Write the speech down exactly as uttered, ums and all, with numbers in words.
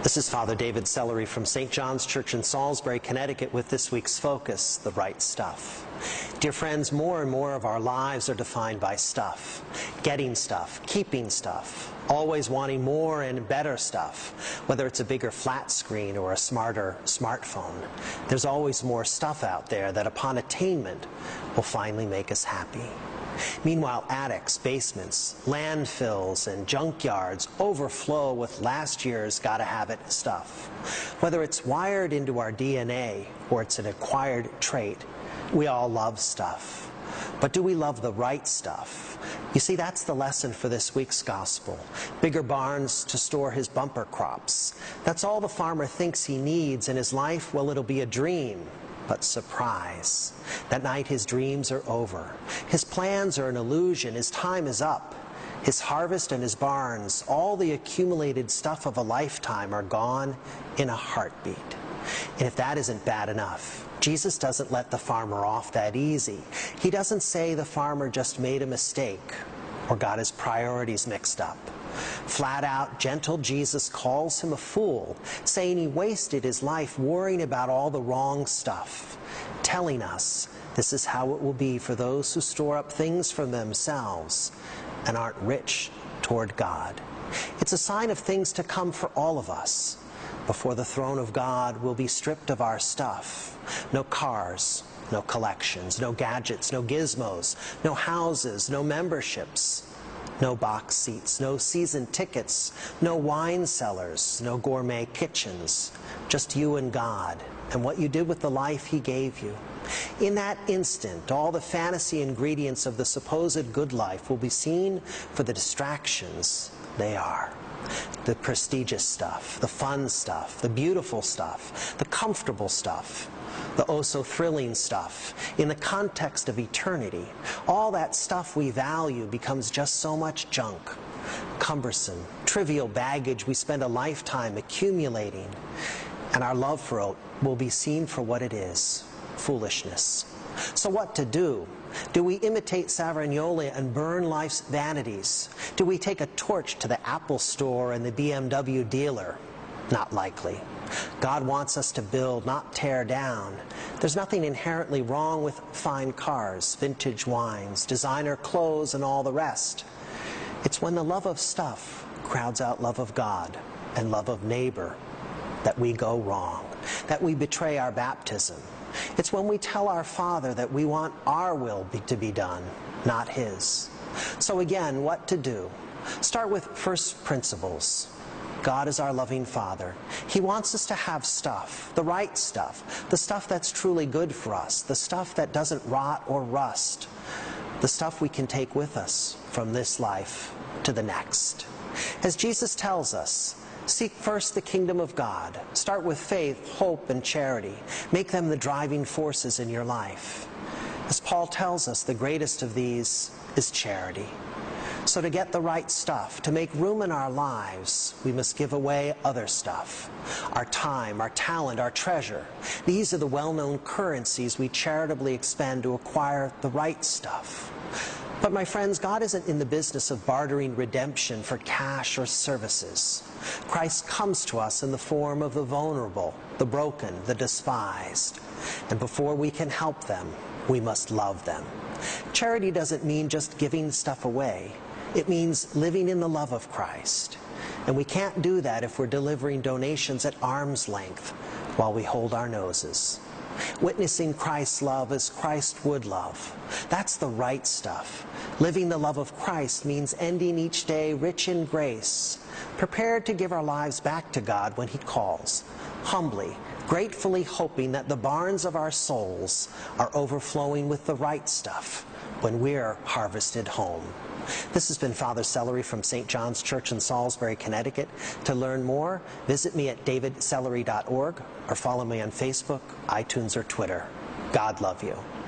This is Father David Sellery from Saint John's Church in Salisbury, Connecticut, with this week's focus, the right stuff. Dear friends, more and more of our lives are defined by stuff. Getting stuff, keeping stuff, always wanting more and better stuff. Whether it's a bigger flat screen or a smarter smartphone, there's always more stuff out there that upon attainment will finally make us happy. Meanwhile, attics, basements, landfills, and junkyards overflow with last year's gotta-have-it stuff. Whether it's wired into our D N A or it's an acquired trait, we all love stuff. But do we love the right stuff? You see, that's the lesson for this week's gospel. Bigger barns to store his bumper crops. That's all the farmer thinks he needs in his life. Well, it'll be a dream. But surprise, that night his dreams are over. His plans are an illusion. His time is up. His harvest and his barns, all the accumulated stuff of a lifetime, are gone in a heartbeat. And if that isn't bad enough, Jesus doesn't let the farmer off that easy. He doesn't say the farmer just made a mistake or got his priorities mixed up. Flat out, gentle Jesus calls him a fool, saying he wasted his life worrying about all the wrong stuff, telling us this is how it will be for those who store up things for themselves and aren't rich toward God. It's a sign of things to come for all of us. Before the throne of God, we'll be stripped of our stuff. No cars, no collections, no gadgets, no gizmos, no houses, no memberships. No box seats, no season tickets, no wine cellars, no gourmet kitchens. Just you and God and what you did with the life He gave you. In that instant, all the fantasy ingredients of the supposed good life will be seen for the distractions they are. The prestigious stuff, the fun stuff, the beautiful stuff, the comfortable stuff, the oh-so-thrilling stuff. In the context of eternity, all that stuff we value becomes just so much junk, cumbersome, trivial baggage we spend a lifetime accumulating, and our love for it will be seen for what it is, foolishness. So what to do? Do we imitate Savonarola and burn life's vanities? Do we take a torch to the Apple store and the B M W dealer? Not likely. God wants us to build, not tear down. There's nothing inherently wrong with fine cars, vintage wines, designer clothes, and all the rest. It's when the love of stuff crowds out love of God and love of neighbor that we go wrong, that we betray our baptism. It's when we tell our Father that we want our will be, to be done, not His. So again, what to do? Start with first principles. God is our loving Father. He wants us to have stuff, the right stuff, the stuff that's truly good for us, the stuff that doesn't rot or rust, the stuff we can take with us from this life to the next. As Jesus tells us, seek first the kingdom of God. Start with faith, hope, and charity. Make them the driving forces in your life. As Paul tells us, the greatest of these is charity. So to get the right stuff, to make room in our lives, we must give away other stuff. Our time, our talent, our treasure. These are the well-known currencies we charitably expend to acquire the right stuff. But my friends, God isn't in the business of bartering redemption for cash or services. Christ comes to us in the form of the vulnerable, the broken, the despised. And before we can help them, we must love them. Charity doesn't mean just giving stuff away. It means living in the love of Christ. And we can't do that if we're delivering donations at arm's length while we hold our noses. Witnessing Christ's love as Christ would love. That's the right stuff. Living the love of Christ means ending each day rich in grace, prepared to give our lives back to God when He calls, humbly, gratefully hoping that the barns of our souls are overflowing with the right stuff when we're harvested home. This has been Father Sellery from Saint John's Church in Salisbury, Connecticut. To learn more, visit me at david sellery dot org or follow me on Facebook, iTunes, or Twitter. God love you.